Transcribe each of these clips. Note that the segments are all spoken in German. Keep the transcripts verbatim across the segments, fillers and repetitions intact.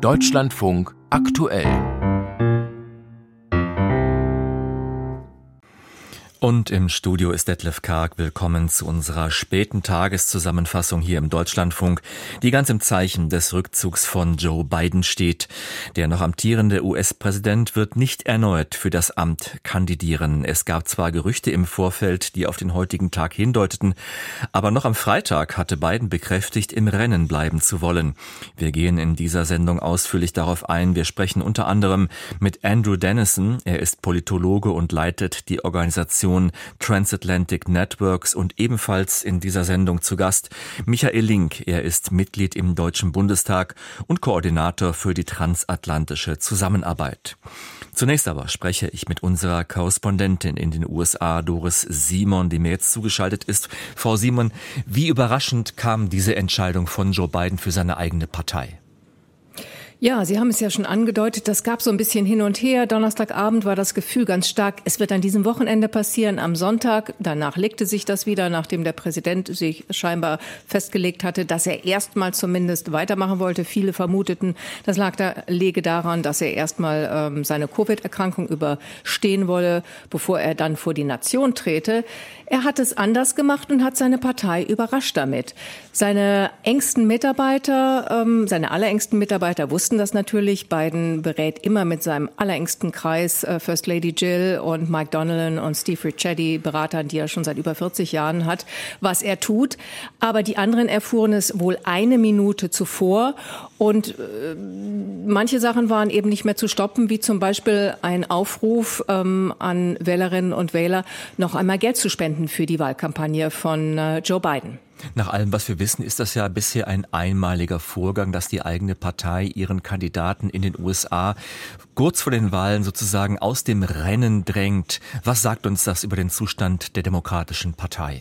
Deutschlandfunk aktuell. Und im Studio ist Detlef Karg. Willkommen zu unserer späten Tageszusammenfassung hier im Deutschlandfunk, die ganz im Zeichen des Rückzugs von Joe Biden steht. Der noch amtierende U S-Präsident wird nicht erneut für das Amt kandidieren. Es gab zwar Gerüchte im Vorfeld, die auf den heutigen Tag hindeuteten, aber noch am Freitag hatte Biden bekräftigt, im Rennen bleiben zu wollen. Wir gehen in dieser Sendung ausführlich darauf ein. Wir sprechen unter anderem mit Andrew Dennison. Er ist Politologe und leitet die Organisation Transatlantic Networks, und ebenfalls in dieser Sendung zu Gast Michael Link. Er ist Mitglied im Deutschen Bundestag und Koordinator für die transatlantische Zusammenarbeit. Zunächst aber spreche ich mit unserer Korrespondentin in den U S A, Doris Simon, die mir jetzt zugeschaltet ist. Frau Simon, wie überraschend kam diese Entscheidung von Joe Biden für seine eigene Partei? Ja, Sie haben es ja schon angedeutet, das gab so ein bisschen hin und her. Donnerstagabend war das Gefühl ganz stark, es wird an diesem Wochenende passieren, am Sonntag. Danach legte sich das wieder, nachdem der Präsident sich scheinbar festgelegt hatte, dass er erstmal zumindest weitermachen wollte. Viele vermuteten, das lag da, läge daran, dass er erstmal ähm, seine Covid-Erkrankung überstehen wolle, bevor er dann vor die Nation trete. Er hat es anders gemacht und hat seine Partei überrascht damit. Seine engsten Mitarbeiter, ähm, seine allerengsten Mitarbeiter wussten das natürlich. Biden berät immer mit seinem allerengsten Kreis, äh, First Lady Jill und Mike Donnellan und Steve Ricchetti, Beratern, die er schon seit über vierzig Jahren hat, was er tut. Aber die anderen erfuhren es wohl eine Minute zuvor. Und äh, manche Sachen waren eben nicht mehr zu stoppen, wie zum Beispiel ein Aufruf ähm, an Wählerinnen und Wähler, noch einmal Geld zu spenden für die Wahlkampagne von äh, Joe Biden. Nach allem, was wir wissen, ist das ja bisher ein einmaliger Vorgang, dass die eigene Partei ihren Kandidaten in den U S A kurz vor den Wahlen sozusagen aus dem Rennen drängt. Was sagt uns das über den Zustand der Demokratischen Partei?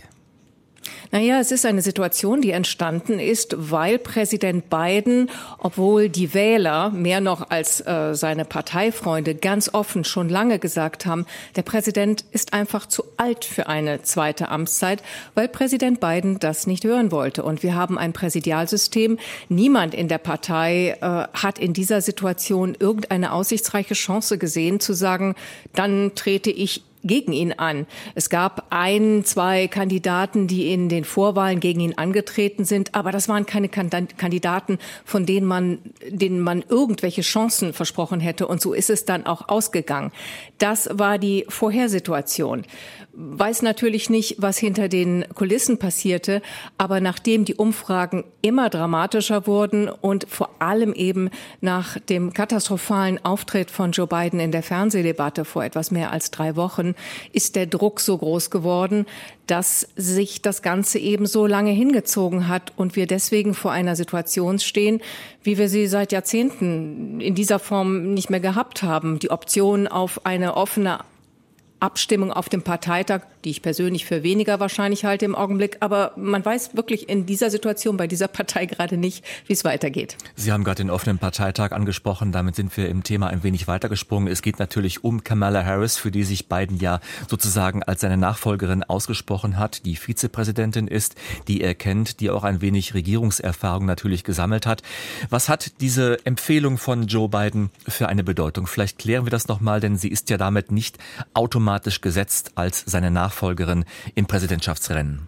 Naja, es ist eine Situation, die entstanden ist, weil Präsident Biden, obwohl die Wähler mehr noch als äh, seine Parteifreunde ganz offen schon lange gesagt haben, der Präsident ist einfach zu alt für eine zweite Amtszeit, weil Präsident Biden das nicht hören wollte. Und wir haben ein Präsidialsystem. Niemand in der Partei äh, hat in dieser Situation irgendeine aussichtsreiche Chance gesehen, zu sagen, dann trete ich gegen ihn an. Es gab ein, zwei Kandidaten, die in den Vorwahlen gegen ihn angetreten sind, aber das waren keine Kandidaten, von denen man, denen man irgendwelche Chancen versprochen hätte, und so ist es dann auch ausgegangen. Das war die Vorhersituation. Weiß natürlich nicht, was hinter den Kulissen passierte, aber nachdem die Umfragen immer dramatischer wurden und vor allem eben nach dem katastrophalen Auftritt von Joe Biden in der Fernsehdebatte vor etwas mehr als drei Wochen, ist der Druck so groß geworden, dass sich das Ganze eben so lange hingezogen hat und wir deswegen vor einer Situation stehen, wie wir sie seit Jahrzehnten in dieser Form nicht mehr gehabt haben. Die Option auf eine offene Abstimmung auf dem Parteitag, die ich persönlich für weniger wahrscheinlich halte im Augenblick. Aber man weiß wirklich in dieser Situation bei dieser Partei gerade nicht, wie es weitergeht. Sie haben gerade den offenen Parteitag angesprochen. Damit sind wir im Thema ein wenig weitergesprungen. Es geht natürlich um Kamala Harris, für die sich Biden ja sozusagen als seine Nachfolgerin ausgesprochen hat, die Vizepräsidentin ist, die er kennt, die auch ein wenig Regierungserfahrung natürlich gesammelt hat. Was hat diese Empfehlung von Joe Biden für eine Bedeutung? Vielleicht klären wir das nochmal, denn sie ist ja damit nicht automatisch gesetzt als seine Nachfolgerin im Präsidentschaftsrennen.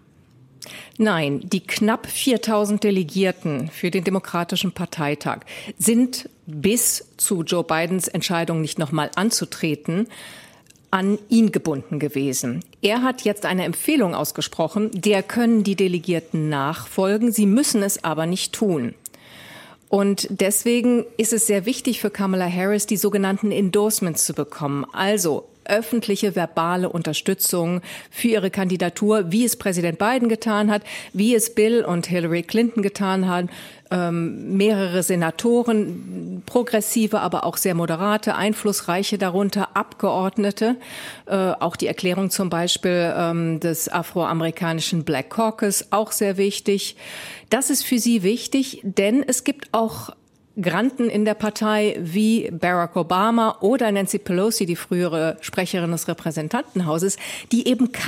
Nein, die knapp viertausend Delegierten für den Demokratischen Parteitag sind bis zu Joe Bidens Entscheidung, nicht nochmal anzutreten, an ihn gebunden gewesen. Er hat jetzt eine Empfehlung ausgesprochen, der können die Delegierten nachfolgen, sie müssen es aber nicht tun. Und deswegen ist es sehr wichtig für Kamala Harris, die sogenannten Endorsements zu bekommen. Also öffentliche verbale Unterstützung für ihre Kandidatur, wie es Präsident Biden getan hat, wie es Bill und Hillary Clinton getan haben. Ähm, mehrere Senatoren, progressive, aber auch sehr moderate, einflussreiche darunter, Abgeordnete. Äh, auch die Erklärung zum Beispiel ähm, des afroamerikanischen Black Caucus, auch sehr wichtig. Das ist für sie wichtig, denn es gibt auch Granden in der Partei wie Barack Obama oder Nancy Pelosi, die frühere Sprecherin des Repräsentantenhauses, die eben kein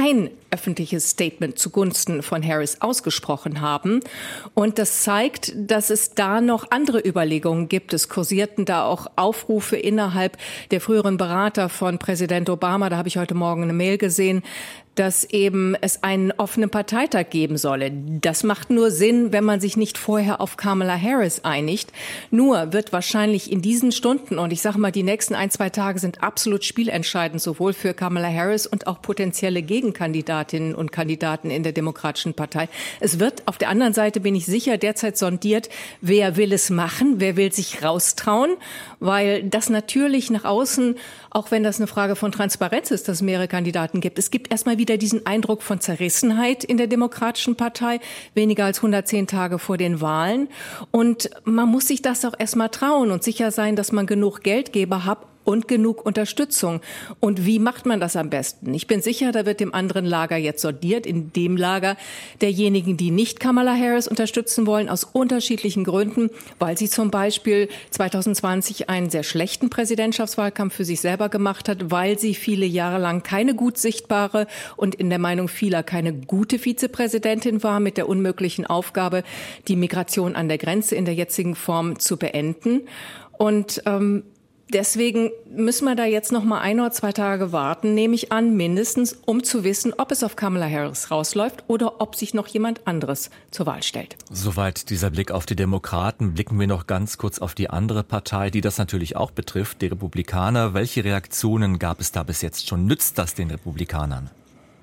öffentliches Statement zugunsten von Harris ausgesprochen haben. Und das zeigt, dass es da noch andere Überlegungen gibt. Es kursierten da auch Aufrufe innerhalb der früheren Berater von Präsident Obama. Da habe ich heute Morgen eine Mail gesehen, dass eben es einen offenen Parteitag geben solle. Das macht nur Sinn, wenn man sich nicht vorher auf Kamala Harris einigt. Nur wird wahrscheinlich in diesen Stunden, und ich sage mal, die nächsten ein, zwei Tage sind absolut spielentscheidend, sowohl für Kamala Harris und auch potenzielle Gegenkandidatinnen und Kandidaten in der Demokratischen Partei. Es wird auf der anderen Seite, bin ich sicher, derzeit sondiert, wer will es machen, wer will sich raustrauen, weil das natürlich nach außen, auch wenn das eine Frage von Transparenz ist, dass es mehrere Kandidaten gibt, es gibt erstmal wieder diesen Eindruck von Zerrissenheit in der Demokratischen Partei, weniger als hundertzehn Tage vor den Wahlen. Und man muss sich das auch erstmal trauen und sicher sein, dass man genug Geldgeber hat und genug Unterstützung. Und wie macht man das am besten? Ich bin sicher, da wird dem anderen Lager jetzt sortiert, in dem Lager derjenigen, die nicht Kamala Harris unterstützen wollen, aus unterschiedlichen Gründen, weil sie zum Beispiel zwanzig zwanzig einen sehr schlechten Präsidentschaftswahlkampf für sich selber gemacht hat, weil sie viele Jahre lang keine gut sichtbare und in der Meinung vieler keine gute Vizepräsidentin war, mit der unmöglichen Aufgabe, die Migration an der Grenze in der jetzigen Form zu beenden. Und ähm, Deswegen müssen wir da jetzt noch mal ein oder zwei Tage warten, nehme ich an, mindestens, um zu wissen, ob es auf Kamala Harris rausläuft oder ob sich noch jemand anderes zur Wahl stellt. Soweit dieser Blick auf die Demokraten. Blicken wir noch ganz kurz auf die andere Partei, die das natürlich auch betrifft, die Republikaner. Welche Reaktionen gab es da bis jetzt schon? Nützt das den Republikanern?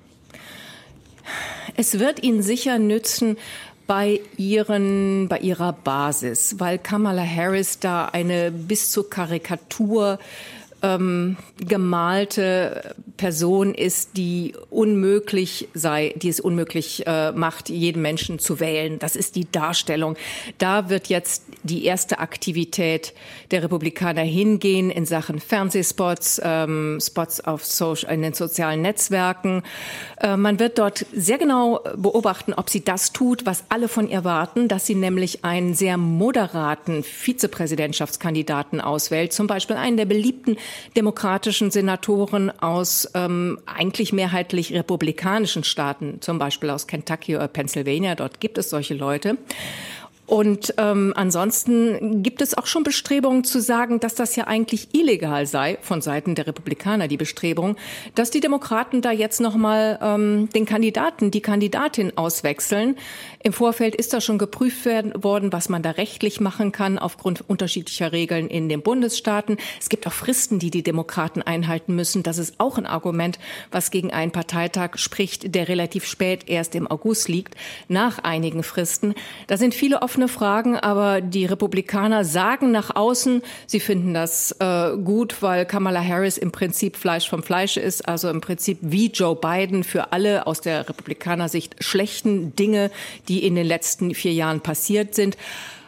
Es wird ihnen sicher nützen, bei ihren, bei ihrer Basis, weil Kamala Harris da eine bis zur Karikatur ähm, gemalte Person ist, die unmöglich sei, die es unmöglich äh, macht, jeden Menschen zu wählen. Das ist die Darstellung. Da wird jetzt die erste Aktivität der Republikaner hingehen in Sachen Fernsehspots, ähm, Spots auf Social, in den sozialen Netzwerken. Äh, man wird dort sehr genau beobachten, ob sie das tut, was alle von ihr warten, dass sie nämlich einen sehr moderaten Vizepräsidentschaftskandidaten auswählt, zum Beispiel einen der beliebten demokratischen Senatoren aus ähm, eigentlich mehrheitlich republikanischen Staaten, zum Beispiel aus Kentucky oder Pennsylvania. Dort gibt es solche Leute. Und ähm, ansonsten gibt es auch schon Bestrebungen zu sagen, dass das ja eigentlich illegal sei von Seiten der Republikaner, die Bestrebung, dass die Demokraten da jetzt noch mal ähm, den Kandidaten, die Kandidatin auswechseln. Im Vorfeld ist da schon geprüft werden, worden, was man da rechtlich machen kann aufgrund unterschiedlicher Regeln in den Bundesstaaten. Es gibt auch Fristen, die die Demokraten einhalten müssen. Das ist auch ein Argument, was gegen einen Parteitag spricht, der relativ spät erst im August liegt, nach einigen Fristen. Da sind viele offene Fragen, aber die Republikaner sagen nach außen, sie finden das äh, gut, weil Kamala Harris im Prinzip Fleisch vom Fleische ist, also im Prinzip wie Joe Biden für alle aus der Republikanersicht schlechten Dinge, die in den letzten vier Jahren passiert sind.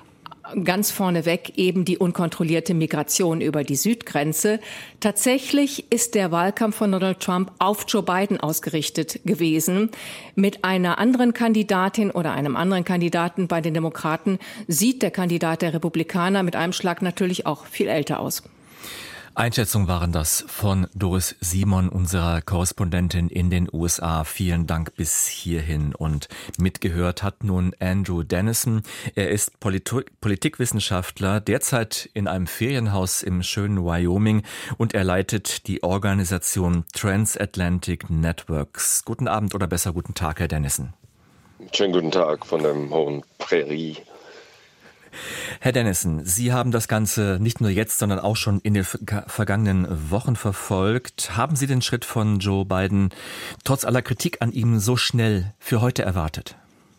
Ganz vorneweg eben die unkontrollierte Migration über die Südgrenze. Tatsächlich ist der Wahlkampf von Donald Trump auf Joe Biden ausgerichtet gewesen. Mit einer anderen Kandidatin oder einem anderen Kandidaten bei den Demokraten sieht der Kandidat der Republikaner mit einem Schlag natürlich auch viel älter aus. Einschätzungen waren das von Doris Simon, unserer Korrespondentin in den U S A. Vielen Dank bis hierhin. Und mitgehört hat nun Andrew Dennison. Er ist Polit- Politikwissenschaftler, derzeit in einem Ferienhaus im schönen Wyoming, und er leitet die Organisation Transatlantic Networks. Guten Abend oder besser guten Tag, Herr Dennison. Schönen guten Tag von dem hohen Prärie. Herr Dennison, Sie haben das Ganze nicht nur jetzt, sondern auch schon in den vergangenen Wochen verfolgt. Haben Sie den Schritt von Joe Biden trotz aller Kritik an ihm so schnell für heute erwartet?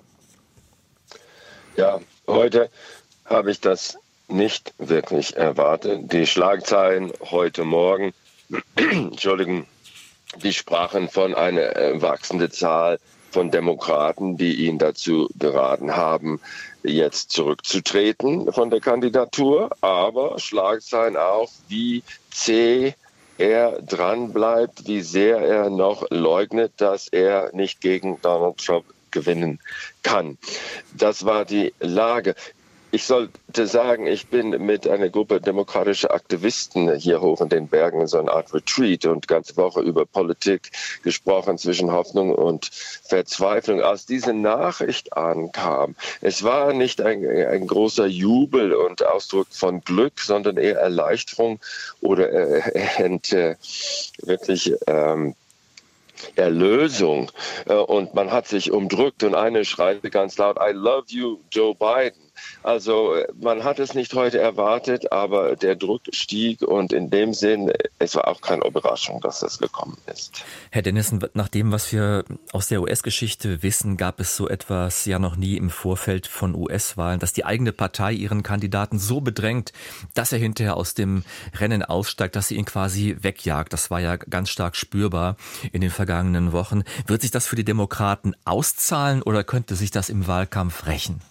Ja, heute habe ich das nicht wirklich erwartet. Die Schlagzeilen heute Morgen, Entschuldigung, die sprachen von einer wachsenden Zahl von Demokraten, die ihn dazu geraten haben, jetzt zurückzutreten von der Kandidatur, aber Schlagzeilen auch, wie zäh er dran bleibt, wie sehr er noch leugnet, dass er nicht gegen Donald Trump gewinnen kann. Das war die Lage. Ich sollte sagen, ich bin mit einer Gruppe demokratischer Aktivisten hier hoch in den Bergen in so einer Art Retreat und ganze Woche über Politik gesprochen zwischen Hoffnung und Verzweiflung. Als diese Nachricht ankam, es war nicht ein, ein großer Jubel und Ausdruck von Glück, sondern eher Erleichterung oder äh, ent, äh, wirklich ähm, Erlösung. Und man hat sich umdrückt und eine schreite ganz laut, I love you, Joe Biden. Also man hat es nicht heute erwartet, aber der Druck stieg und in dem Sinn, es war auch keine Überraschung, dass das gekommen ist. Herr Dennison, nach dem, was wir aus der U S-Geschichte wissen, gab es so etwas ja noch nie im Vorfeld von U S-Wahlen, dass die eigene Partei ihren Kandidaten so bedrängt, dass er hinterher aus dem Rennen aussteigt, dass sie ihn quasi wegjagt. Das war ja ganz stark spürbar in den vergangenen Wochen. Wird sich das für die Demokraten auszahlen oder könnte sich das im Wahlkampf rächen?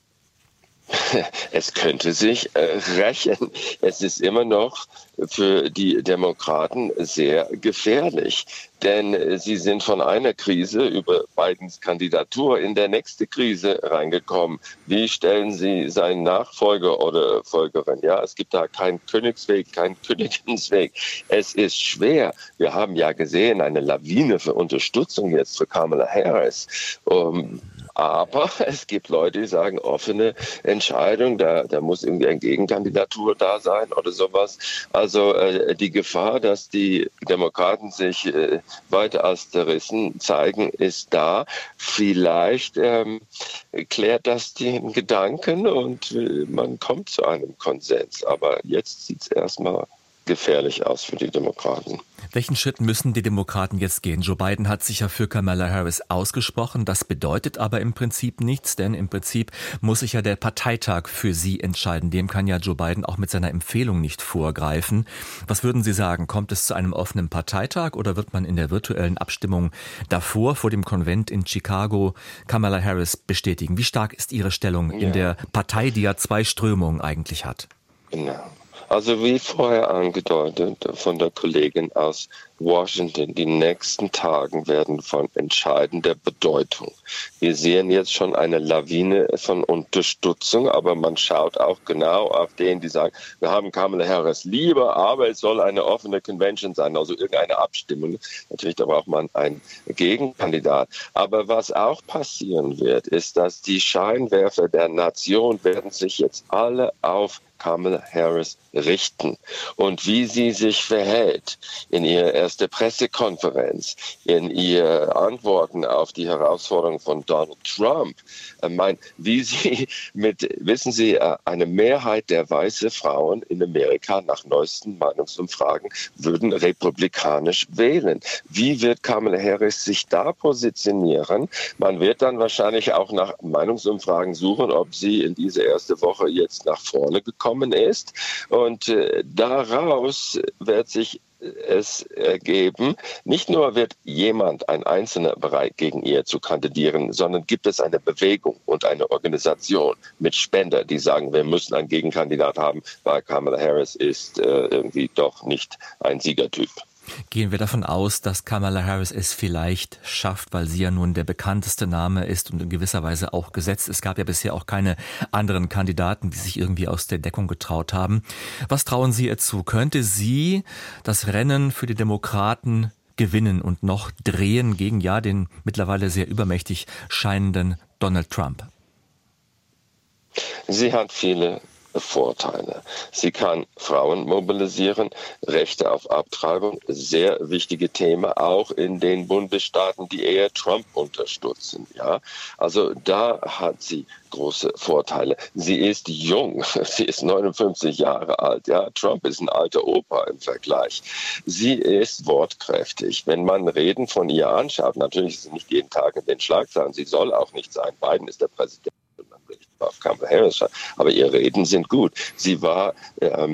Es könnte sich äh, rächen. Es ist immer noch für die Demokraten sehr gefährlich, denn äh, sie sind von einer Krise über Bidens Kandidatur in der nächste Krise reingekommen. Wie stellen Sie seinen Nachfolger oder Folgerin? Ja, es gibt da keinen Königsweg, keinen Königinsweg. Es ist schwer. Wir haben ja gesehen, eine Lawine für Unterstützung jetzt für Kamala Harris. Um, Aber es gibt Leute, die sagen, offene Entscheidung, da, da muss irgendwie eine Gegenkandidatur da sein oder sowas. Also äh, die Gefahr, dass die Demokraten sich äh, weiter als zerrissen zeigen, ist da. Vielleicht ähm, klärt das den Gedanken und äh, man kommt zu einem Konsens. Aber jetzt sieht es erstmal gefährlich aus für die Demokraten. Welchen Schritt müssen die Demokraten jetzt gehen? Joe Biden hat sich ja für Kamala Harris ausgesprochen. Das bedeutet aber im Prinzip nichts, denn im Prinzip muss sich ja der Parteitag für sie entscheiden. Dem kann ja Joe Biden auch mit seiner Empfehlung nicht vorgreifen. Was würden Sie sagen? Kommt es zu einem offenen Parteitag oder wird man in der virtuellen Abstimmung davor, vor dem Konvent in Chicago, Kamala Harris bestätigen? Wie stark ist Ihre Stellung in ja. der Partei, die ja zwei Strömungen eigentlich hat? Genau. Also wie vorher angedeutet von der Kollegin aus Washington, die nächsten Tagen werden von entscheidender Bedeutung. Wir sehen jetzt schon eine Lawine von Unterstützung, aber man schaut auch genau auf den, die sagen, wir haben Kamala Harris lieber, aber es soll eine offene Convention sein, also irgendeine Abstimmung. Natürlich, da braucht man einen Gegenkandidat. Aber was auch passieren wird, ist, dass die Scheinwerfer der Nation werden sich jetzt alle auf Kamala Harris richten und wie sie sich verhält in ihrer ersten Pressekonferenz, in ihr Antworten auf die Herausforderung von Donald Trump. Ich meine, wie sie mit, wissen Sie, eine Mehrheit der weißen Frauen in Amerika nach neuesten Meinungsumfragen würden republikanisch wählen. Wie wird Kamala Harris sich da positionieren? Man wird dann wahrscheinlich auch nach Meinungsumfragen suchen, ob sie in diese erste Woche jetzt nach vorne gekommen ist. Und äh, daraus wird sich es ergeben, nicht nur wird jemand, ein Einzelner bereit, gegen ihr zu kandidieren, sondern gibt es eine Bewegung und eine Organisation mit Spender, die sagen, wir müssen einen Gegenkandidat haben, weil Kamala Harris ist äh, irgendwie doch nicht ein Siegertyp. Gehen wir davon aus, dass Kamala Harris es vielleicht schafft, weil sie ja nun der bekannteste Name ist und in gewisser Weise auch gesetzt. Es gab ja bisher auch keine anderen Kandidaten, die sich irgendwie aus der Deckung getraut haben. Was trauen Sie ihr zu? Könnte sie das Rennen für die Demokraten gewinnen und noch drehen gegen ja den mittlerweile sehr übermächtig scheinenden Donald Trump? Sie hat viele Vorteile. Sie kann Frauen mobilisieren, Rechte auf Abtreibung, sehr wichtige Thema, auch in den Bundesstaaten, die eher Trump unterstützen. Ja, also da hat sie große Vorteile. Sie ist jung, sie ist neunundfünfzig Jahre alt. Ja, Trump ist ein alter Opa im Vergleich. Sie ist wortkräftig. Wenn man Reden von ihr anschaut, natürlich ist sie nicht jeden Tag in den Schlagzeilen, sie soll auch nicht sein. Biden ist der Präsident. Auf Kamala Harris, aber ihre Reden sind gut. Sie war ähm,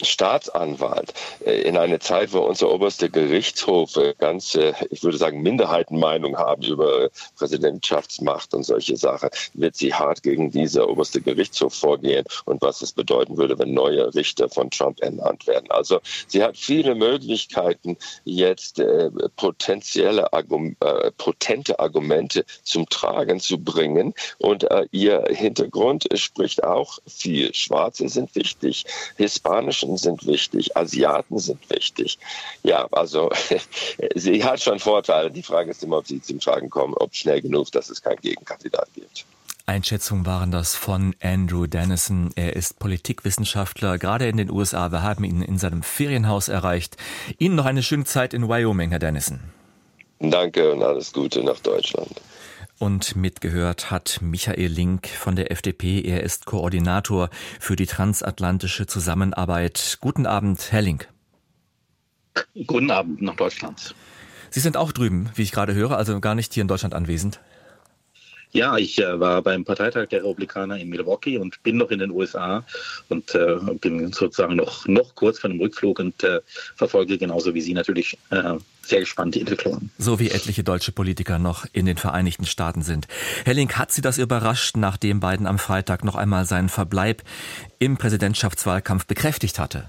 Staatsanwalt in einer Zeit, wo unser oberster Gerichtshof ganz, ich würde sagen, Minderheitenmeinung haben über Präsidentschaftsmacht und solche Sachen, wird sie hart gegen diese oberste Gerichtshof vorgehen und was es bedeuten würde, wenn neue Richter von Trump ernannt werden. Also sie hat viele Möglichkeiten, jetzt äh, potenzielle Argum- äh, potente Argumente zum Tragen zu bringen und äh, ihr Hintergrund spricht auch viel. Schwarze sind wichtig, Hispanischen sind wichtig, Asiaten sind wichtig. Ja, also sie hat schon Vorteile. Die Frage ist immer, ob sie zum Tragen kommen, ob schnell genug, dass es keinen Gegenkandidat gibt. Einschätzungen waren das von Andrew Dennison. Er ist Politikwissenschaftler, gerade in den U S A. Wir haben ihn in seinem Ferienhaus erreicht. Ihnen noch eine schöne Zeit in Wyoming, Herr Dennison. Danke und alles Gute nach Deutschland. Und mitgehört hat Michael Link von der F D P. Er ist Koordinator für die transatlantische Zusammenarbeit. Guten Abend, Herr Link. Guten Abend nach Deutschland. Sie sind auch drüben, wie ich gerade höre, also gar nicht hier in Deutschland anwesend. Ja, ich äh, war beim Parteitag der Republikaner in Milwaukee und bin noch in den U S A und äh, bin sozusagen noch, noch kurz vor dem Rückflug und äh, verfolge genauso wie Sie natürlich äh, sehr gespannt die Entwicklungen. So wie etliche deutsche Politiker noch in den Vereinigten Staaten sind. Herr Link, hat Sie das überrascht, nachdem Biden am Freitag noch einmal seinen Verbleib im Präsidentschaftswahlkampf bekräftigt hatte?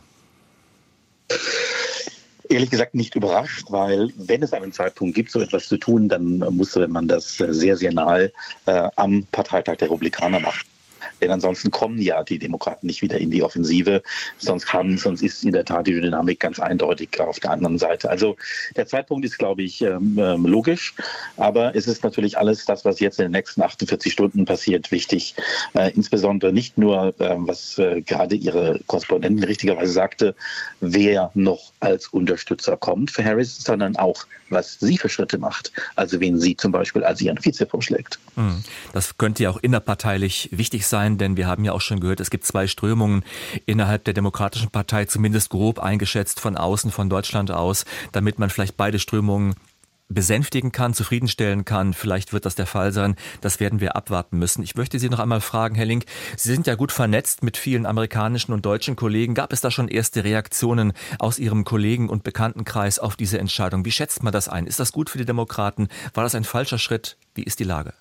Ehrlich gesagt nicht überrascht, weil wenn es einen Zeitpunkt gibt, so etwas zu tun, dann musste man das sehr, sehr nahe äh, am Parteitag der Republikaner machen. Denn ansonsten kommen ja die Demokraten nicht wieder in die Offensive. Sonst, haben, sonst ist in der Tat die Dynamik ganz eindeutig auf der anderen Seite. Also der Zeitpunkt ist, glaube ich, ähm, logisch. Aber es ist natürlich alles das, was jetzt in den nächsten achtundvierzig Stunden passiert, wichtig. Äh, insbesondere nicht nur, äh, was äh, gerade Ihre Korrespondentin richtigerweise sagte, wer noch als Unterstützer kommt für Harris, sondern auch, was sie für Schritte macht. Also wen sie zum Beispiel als ihren Vize vorschlägt. Das könnte ja auch innerparteilich wichtig sein, denn wir haben ja auch schon gehört, es gibt zwei Strömungen innerhalb der Demokratischen Partei, zumindest grob eingeschätzt von außen, von Deutschland aus, damit man vielleicht beide Strömungen besänftigen kann, zufriedenstellen kann. Vielleicht wird das der Fall sein. Das werden wir abwarten müssen. Ich möchte Sie noch einmal fragen, Herr Link, Sie sind ja gut vernetzt mit vielen amerikanischen und deutschen Kollegen. Gab es da schon erste Reaktionen aus Ihrem Kollegen- und Bekanntenkreis auf diese Entscheidung? Wie schätzt man das ein? Ist das gut für die Demokraten? War das ein falscher Schritt? Wie ist die Lage?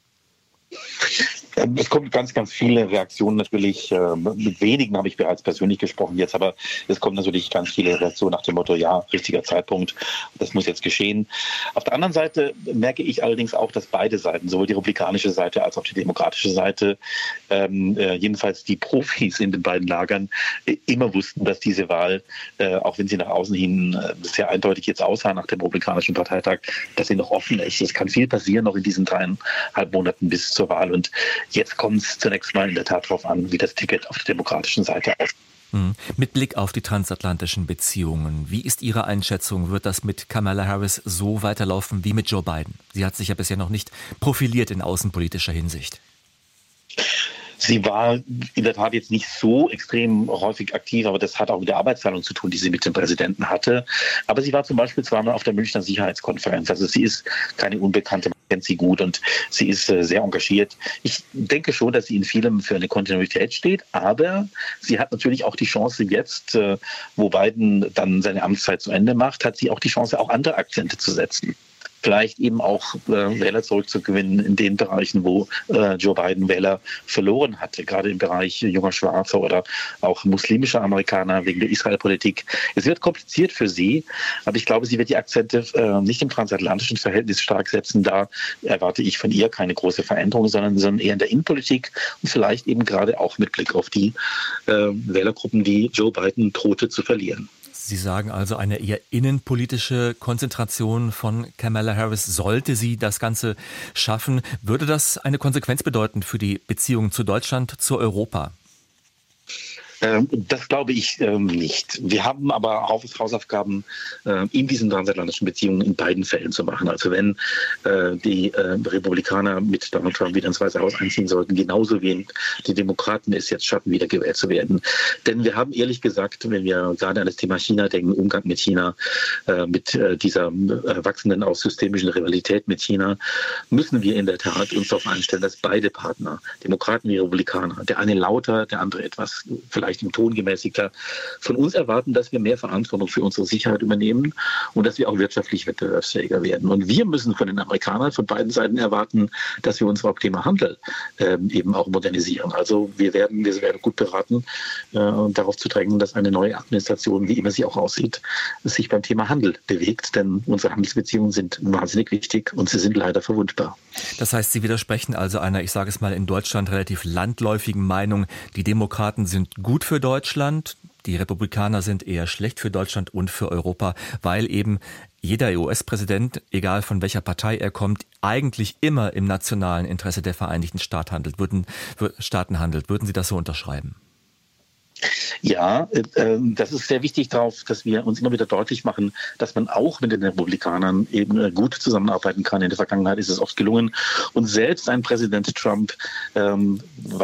Es kommen ganz, ganz viele Reaktionen natürlich. Mit wenigen habe ich bereits persönlich gesprochen jetzt, aber es kommen natürlich ganz viele Reaktionen nach dem Motto, ja, richtiger Zeitpunkt, das muss jetzt geschehen. Auf der anderen Seite merke ich allerdings auch, dass beide Seiten, sowohl die republikanische Seite als auch die demokratische Seite, ähm, jedenfalls die Profis in den beiden Lagern, immer wussten, dass diese Wahl, äh, auch wenn sie nach außen hin sehr eindeutig jetzt aussah nach dem republikanischen Parteitag, dass sie noch offen ist. Es kann viel passieren noch in diesen dreieinhalb Monaten bis zur Wahl und jetzt kommt es zunächst mal in der Tat darauf an, wie das Ticket auf der demokratischen Seite aussieht. Mit Blick auf die transatlantischen Beziehungen, wie ist Ihre Einschätzung? Wird das mit Kamala Harris so weiterlaufen wie mit Joe Biden? Sie hat sich ja bisher noch nicht profiliert in außenpolitischer Hinsicht. Sie war in der Tat jetzt nicht so extrem häufig aktiv, aber das hat auch mit der Arbeitsteilung zu tun, die sie mit dem Präsidenten hatte. Aber sie war zum Beispiel zweimal auf der Münchner Sicherheitskonferenz. Also sie ist keine Unbekannte, man kennt sie gut und sie ist äh, sehr engagiert. Ich denke schon, dass sie in vielem für eine Kontinuität steht, aber sie hat natürlich auch die Chance jetzt, äh, wo Biden dann seine Amtszeit zu Ende macht, hat sie auch die Chance, auch andere Akzente zu setzen. Vielleicht eben auch äh, Wähler zurückzugewinnen in den Bereichen, wo äh, Joe Biden Wähler verloren hatte, gerade im Bereich junger Schwarzer oder auch muslimischer Amerikaner wegen der Israel-Politik. Es wird kompliziert für sie, aber ich glaube, sie wird die Akzente äh, nicht im transatlantischen Verhältnis stark setzen. Da erwarte ich von ihr keine große Veränderung, sondern, sondern eher in der Innenpolitik und vielleicht eben gerade auch mit Blick auf die äh, Wählergruppen, die Joe Biden drohte zu verlieren. Sie sagen also, eine eher innenpolitische Konzentration von Kamala Harris, sollte sie das Ganze schaffen, würde das eine Konsequenz bedeuten für die Beziehungen zu Deutschland, zu Europa? Das glaube ich ähm, nicht. Wir haben aber Hausaufgaben äh, in diesen transatlantischen Beziehungen in beiden Fällen zu machen. Also wenn äh, die äh, Republikaner mit Donald Trump wieder ins Weiße Haus einziehen sollten, genauso wie die Demokraten es jetzt schaffen, wieder gewählt zu werden. Denn wir haben ehrlich gesagt, wenn wir gerade an das Thema China denken, Umgang mit China, äh, mit äh, dieser äh, wachsenden aus systemischen Rivalität mit China, müssen wir in der Tat uns darauf einstellen, dass beide Partner, Demokraten wie Republikaner, der eine lauter, der andere etwas vielleicht vielleicht im Ton gemäßigter, von uns erwarten, dass wir mehr Verantwortung für unsere Sicherheit übernehmen und dass wir auch wirtschaftlich wettbewerbsfähiger werden. Und wir müssen von den Amerikanern von beiden Seiten erwarten, dass wir uns auch Thema Handel äh, eben auch modernisieren. Also wir werden, wir werden gut beraten, äh, darauf zu drängen, dass eine neue Administration, wie immer sie auch aussieht, sich beim Thema Handel bewegt. Denn unsere Handelsbeziehungen sind wahnsinnig wichtig und sie sind leider verwundbar. Das heißt, Sie widersprechen also einer, ich sage es mal, in Deutschland relativ landläufigen Meinung, die Demokraten sind gut für Deutschland, die Republikaner sind eher schlecht für Deutschland und für Europa, weil eben jeder U S-Präsident, egal von welcher Partei er kommt, eigentlich immer im nationalen Interesse der Vereinigten Staaten handelt. Würden, Staaten handelt. Würden Sie das so unterschreiben? Ja, äh, das ist sehr wichtig darauf, dass wir uns immer wieder deutlich machen, dass man auch mit den Republikanern eben äh, gut zusammenarbeiten kann. In der Vergangenheit ist es oft gelungen. Und selbst ein Präsident Trump, ähm,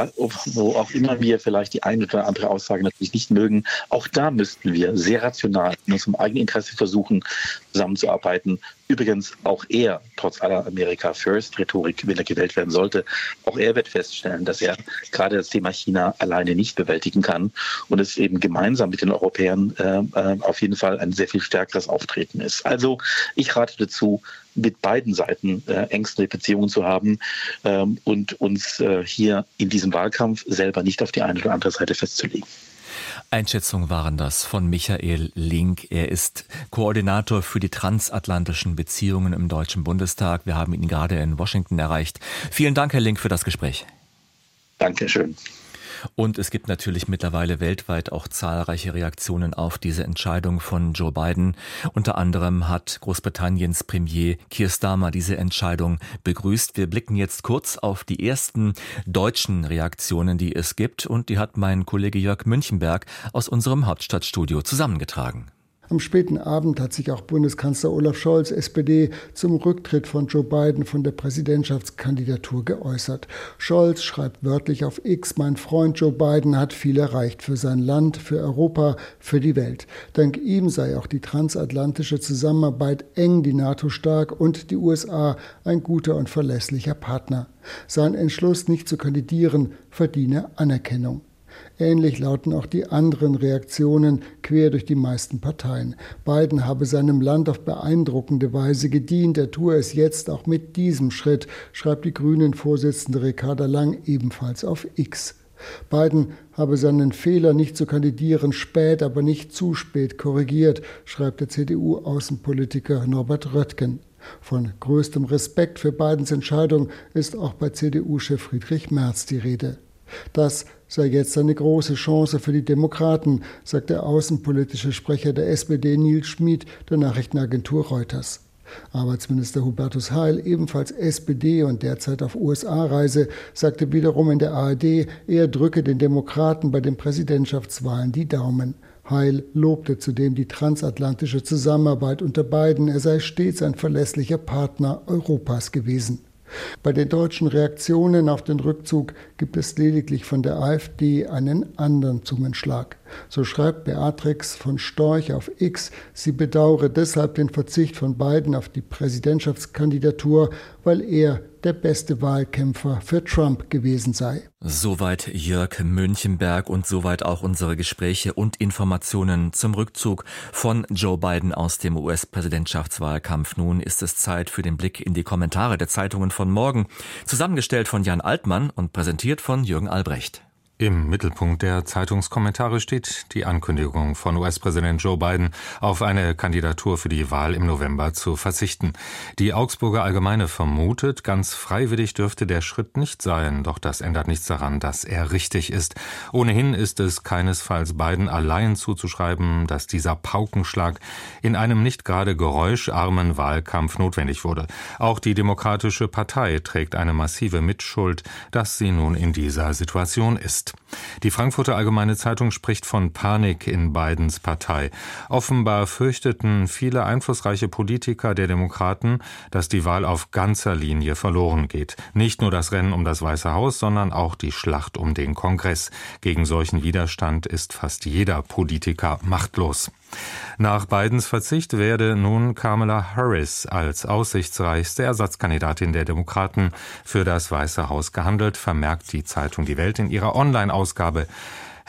wo auch immer wir vielleicht die eine oder andere Aussage natürlich nicht mögen, auch da müssten wir sehr rational in unserem eigenen Interesse versuchen, zusammenzuarbeiten. Übrigens auch er, trotz aller America-First-Rhetorik, wenn er gewählt werden sollte, auch er wird feststellen, dass er gerade das Thema China alleine nicht bewältigen kann und es eben gemeinsam mit den Europäern äh, auf jeden Fall ein sehr viel stärkeres Auftreten ist. Also ich rate dazu, mit beiden Seiten äh, engste Beziehungen zu haben ähm, und uns äh, hier in diesem Wahlkampf selber nicht auf die eine oder andere Seite festzulegen. Einschätzungen waren das von Michael Link. Er ist Koordinator für die transatlantischen Beziehungen im Deutschen Bundestag. Wir haben ihn gerade in Washington erreicht. Vielen Dank, Herr Link, für das Gespräch. Dankeschön. Und es gibt natürlich mittlerweile weltweit auch zahlreiche Reaktionen auf diese Entscheidung von Joe Biden. Unter anderem hat Großbritanniens Premier Keir Starmer diese Entscheidung begrüßt. Wir blicken jetzt kurz auf die ersten deutschen Reaktionen, die es gibt. Und die hat mein Kollege Jörg Münchenberg aus unserem Hauptstadtstudio zusammengetragen. Am späten Abend hat sich auch Bundeskanzler Olaf Scholz, S P D, zum Rücktritt von Joe Biden von der Präsidentschaftskandidatur geäußert. Scholz schreibt wörtlich auf X: Mein Freund Joe Biden hat viel erreicht für sein Land, für Europa, für die Welt. Dank ihm sei auch die transatlantische Zusammenarbeit eng, die NATO stark und die U S A ein guter und verlässlicher Partner. Sein Entschluss, nicht zu kandidieren, verdiene Anerkennung. Ähnlich lauten auch die anderen Reaktionen quer durch die meisten Parteien. Biden habe seinem Land auf beeindruckende Weise gedient. Er tue es jetzt auch mit diesem Schritt, schreibt die Grünen-Vorsitzende Ricarda Lang ebenfalls auf X. Biden habe seinen Fehler, nicht zu kandidieren, spät, aber nicht zu spät korrigiert, schreibt der C D U-Außenpolitiker Norbert Röttgen. Von größtem Respekt für Bidens Entscheidung ist auch bei C D U-Chef Friedrich Merz die Rede. Das sei jetzt eine große Chance für die Demokraten, sagt der außenpolitische Sprecher der S P D Nils Schmid der Nachrichtenagentur Reuters. Arbeitsminister Hubertus Heil, ebenfalls S P D und derzeit auf U S A-Reise, sagte wiederum in der A R D, er drücke den Demokraten bei den Präsidentschaftswahlen die Daumen. Heil lobte zudem die transatlantische Zusammenarbeit unter Biden. Er sei stets ein verlässlicher Partner Europas gewesen. Bei den deutschen Reaktionen auf den Rückzug gibt es lediglich von der AfD einen anderen Zungenschlag. So schreibt Beatrix von Storch auf X, sie bedauere deshalb den Verzicht von Biden auf die Präsidentschaftskandidatur, weil er der beste Wahlkämpfer für Trump gewesen sei. Soweit Jörg Münchenberg und soweit auch unsere Gespräche und Informationen zum Rückzug von Joe Biden aus dem U S-Präsidentschaftswahlkampf. Nun ist es Zeit für den Blick in die Kommentare der Zeitungen von morgen, zusammengestellt von Jan Altmann und präsentiert von Jürgen Albrecht. Im Mittelpunkt der Zeitungskommentare steht die Ankündigung von U S-Präsident Joe Biden, auf eine Kandidatur für die Wahl im November zu verzichten. Die Augsburger Allgemeine vermutet, ganz freiwillig dürfte der Schritt nicht sein, doch das ändert nichts daran, dass er richtig ist. Ohnehin ist es keinesfalls Biden allein zuzuschreiben, dass dieser Paukenschlag in einem nicht gerade geräuscharmen Wahlkampf notwendig wurde. Auch die Demokratische Partei trägt eine massive Mitschuld, dass sie nun in dieser Situation ist. Die Frankfurter Allgemeine Zeitung spricht von Panik in Bidens Partei. Offenbar fürchteten viele einflussreiche Politiker der Demokraten, dass die Wahl auf ganzer Linie verloren geht. Nicht nur das Rennen um das Weiße Haus, sondern auch die Schlacht um den Kongress. Gegen solchen Widerstand ist fast jeder Politiker machtlos. Nach Bidens Verzicht werde nun Kamala Harris als aussichtsreichste Ersatzkandidatin der Demokraten für das Weiße Haus gehandelt, vermerkt die Zeitung Die Welt in ihrer Online-Ausgabe.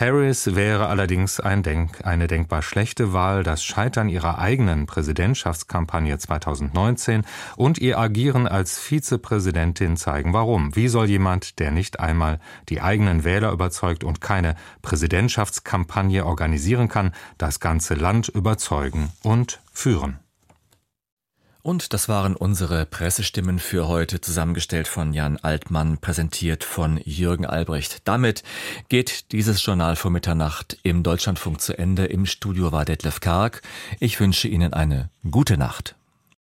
Harris wäre allerdings ein Denk, eine denkbar schlechte Wahl. Das Scheitern ihrer eigenen Präsidentschaftskampagne zweitausendneunzehn und ihr Agieren als Vizepräsidentin zeigen warum. Wie soll jemand, der nicht einmal die eigenen Wähler überzeugt und keine Präsidentschaftskampagne organisieren kann, das ganze Land überzeugen und führen? Und das waren unsere Pressestimmen für heute, zusammengestellt von Jan Altmann, präsentiert von Jürgen Albrecht. Damit geht dieses Journal vor Mitternacht im Deutschlandfunk zu Ende. Im Studio war Detlef Karg. Ich wünsche Ihnen eine gute Nacht.